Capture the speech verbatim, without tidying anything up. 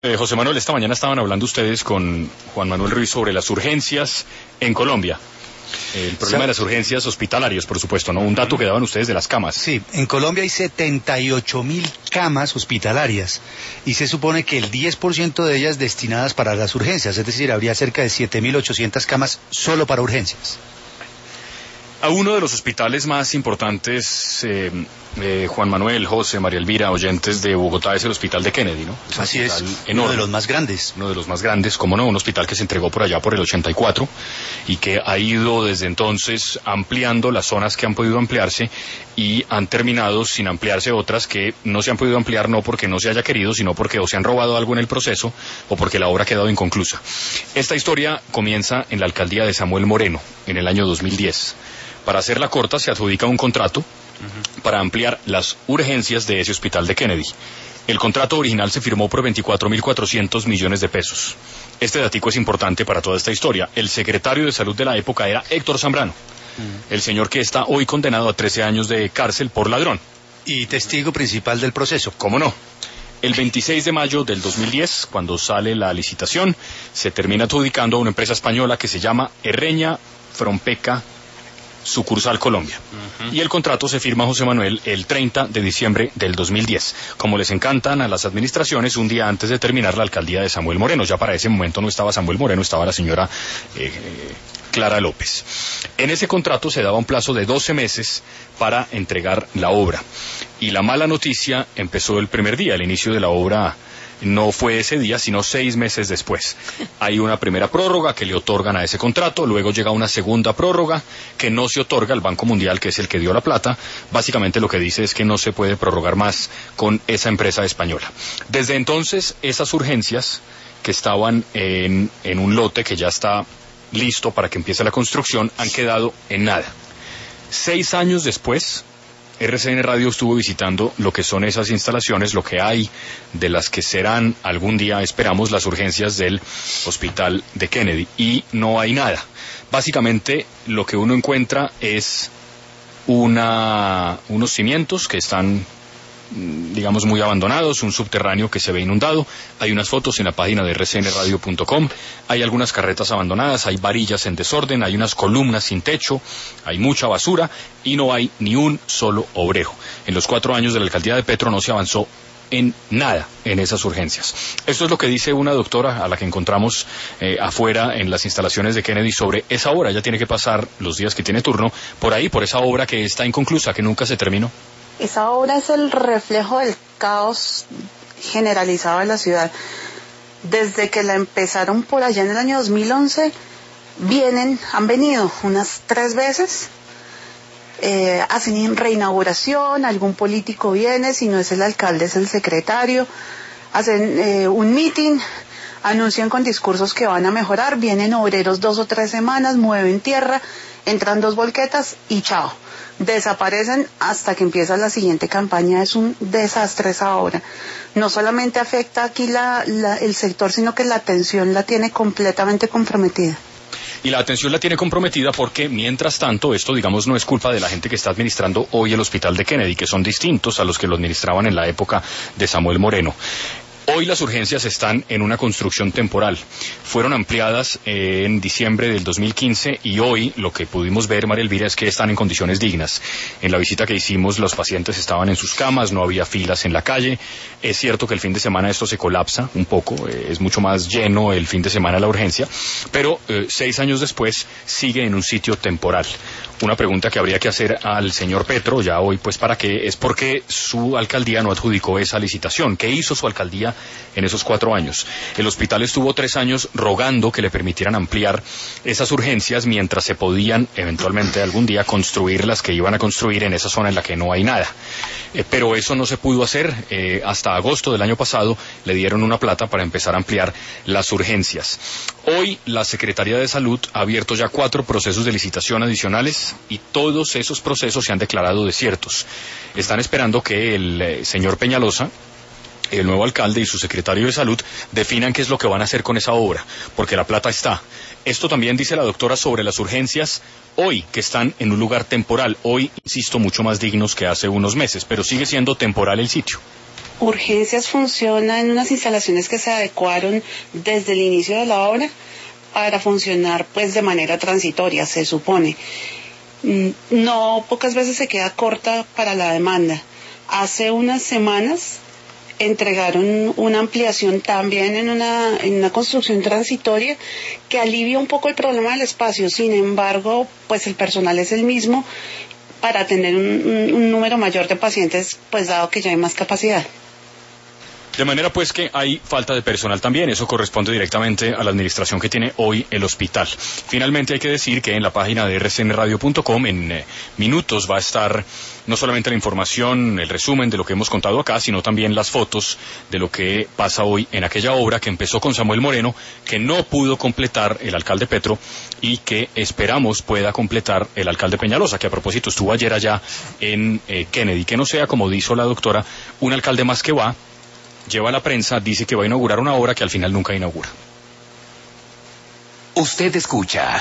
Eh, José Manuel, esta mañana estaban hablando ustedes con Juan Manuel Ruiz sobre las urgencias en Colombia. El problema de las urgencias hospitalarias, por supuesto, ¿no? Un dato que daban ustedes de las camas. Sí, en Colombia hay setenta y ocho mil camas hospitalarias y se supone que el diez por ciento de ellas destinadas para las urgencias, es decir, habría cerca de siete mil ochocientas camas solo para urgencias. A uno de los hospitales más importantes, eh, eh, Juan Manuel, José, María Elvira, oyentes de Bogotá, es el Hospital de Kennedy, ¿no? Es Así es, enorme, uno de los más grandes. Uno de los más grandes, como no, un hospital que se entregó por allá por el ochenta y cuatro y que ha ido desde entonces ampliando las zonas que han podido ampliarse y han terminado sin ampliarse otras que no se han podido ampliar no porque no se haya querido, sino porque o se han robado algo en el proceso o porque la obra ha quedado inconclusa. Esta historia comienza en la alcaldía de Samuel Moreno, en el año dos mil diez. Para hacerla corta, se adjudica un contrato uh-huh. para ampliar las urgencias de ese hospital de Kennedy. El contrato original se firmó por veinticuatro mil cuatrocientos millones de pesos. Este datico es importante para toda esta historia. El secretario de Salud de la época era Héctor Zambrano, uh-huh. el señor que está hoy condenado a trece años de cárcel por ladrón. Y testigo principal del proceso. ¿Cómo no? El veintiséis de mayo del dos mil diez, cuando sale la licitación, se termina adjudicando a una empresa española que se llama Herreña Frompeca Sucursal Colombia. Uh-huh. Y el contrato se firma, José Manuel, el treinta de diciembre del dos mil diez. Como les encantan a las administraciones, un día antes de terminar la alcaldía de Samuel Moreno. Ya para ese momento no estaba Samuel Moreno, estaba la señora eh, Clara López. En ese contrato se daba un plazo de doce meses para entregar la obra. Y la mala noticia empezó el primer día, el inicio de la obra. No fue ese día, sino seis meses después. Hay una primera prórroga que le otorgan a ese contrato, luego llega una segunda prórroga que no se otorga al Banco Mundial, que es el que dio la plata. Básicamente lo que dice es que no se puede prorrogar más con esa empresa española. Desde entonces, esas urgencias que estaban en, en un lote que ya está listo para que empiece la construcción, han quedado en nada. Seis años después, R C N Radio estuvo visitando lo que son esas instalaciones, lo que hay de las que serán algún día, esperamos, las urgencias del hospital de Kennedy, y no hay nada. Básicamente lo que uno encuentra es una, unos cimientos que están, digamos, muy abandonados, un subterráneo que se ve inundado. Hay unas fotos en la página de erre ce ene radio punto com, hay algunas carretas abandonadas, hay varillas en desorden, hay unas columnas sin techo, hay mucha basura y no hay ni un solo obrero. En los cuatro años de la alcaldía de Petro no se avanzó en nada en esas urgencias. Esto es lo que dice una doctora a la que encontramos eh, afuera en las instalaciones de Kennedy sobre esa obra. Ella tiene que pasar los días que tiene turno por ahí, por esa obra que está inconclusa, que nunca se terminó. Esa obra es el reflejo del caos generalizado de la ciudad. Desde que la empezaron por allá en el año dos mil once, vienen, han venido unas tres veces, eh, hacen reinauguración, algún político viene, si no es el alcalde es el secretario, hacen eh, un meeting, anuncian con discursos que van a mejorar, vienen obreros dos o tres semanas, mueven tierra, entran dos volquetas y chao. Desaparecen hasta que empieza la siguiente campaña. Es un desastre esa obra. No solamente afecta aquí la, la, el sector, sino que la atención la tiene completamente comprometida. Y la atención la tiene comprometida porque, mientras tanto, esto, digamos, no es culpa de la gente que está administrando hoy el hospital de Kennedy, que son distintos a los que lo administraban en la época de Samuel Moreno. Hoy las urgencias están en una construcción temporal. Fueron ampliadas eh, en diciembre del dos mil quince y hoy lo que pudimos ver, María Elvira, es que están en condiciones dignas. En la visita que hicimos, los pacientes estaban en sus camas, no había filas en la calle. Es cierto que el fin de semana esto se colapsa un poco, eh, es mucho más lleno el fin de semana la urgencia, pero eh, seis años después sigue en un sitio temporal. Una pregunta que habría que hacer al señor Petro, ya hoy, pues, ¿para qué? Es por qué su alcaldía no adjudicó esa licitación. ¿Qué hizo su alcaldía en esos cuatro años? El hospital estuvo tres años rogando que le permitieran ampliar esas urgencias mientras se podían eventualmente algún día construir las que iban a construir en esa zona en la que no hay nada. Eh, pero eso no se pudo hacer. Eh, hasta agosto del año pasado le dieron una plata para empezar a ampliar las urgencias. Hoy la Secretaría de Salud ha abierto ya cuatro procesos de licitación adicionales y todos esos procesos se han declarado desiertos. Están esperando que el eh, señor Peñalosa, el nuevo alcalde y su secretario de Salud definan qué es lo que van a hacer con esa obra, porque la plata está. Esto también dice la doctora sobre las urgencias hoy, que están en un lugar temporal. Hoy, insisto, mucho más dignos que hace unos meses, pero sigue siendo temporal el sitio. Urgencias funciona en unas instalaciones que se adecuaron desde el inicio de la obra para funcionar pues de manera transitoria, se supone. No, pocas veces se queda corta para la demanda. Hace unas semanas entregaron una ampliación también en una, en una construcción transitoria que alivia un poco el problema del espacio. Sin embargo, pues el personal es el mismo para atender un, un, un número mayor de pacientes, pues dado que ya hay más capacidad. De manera pues que hay falta de personal también, eso corresponde directamente a la administración que tiene hoy el hospital. Finalmente hay que decir que en la página de r c n radio punto com en eh, minutos va a estar no solamente la información, el resumen de lo que hemos contado acá, sino también las fotos de lo que pasa hoy en aquella obra que empezó con Samuel Moreno, que no pudo completar el alcalde Petro y que esperamos pueda completar el alcalde Peñalosa, que a propósito estuvo ayer allá en eh, Kennedy. Que no sea, como dijo la doctora, un alcalde más que va, lleva a la prensa, dice que va a inaugurar una obra que al final nunca inaugura. Usted escucha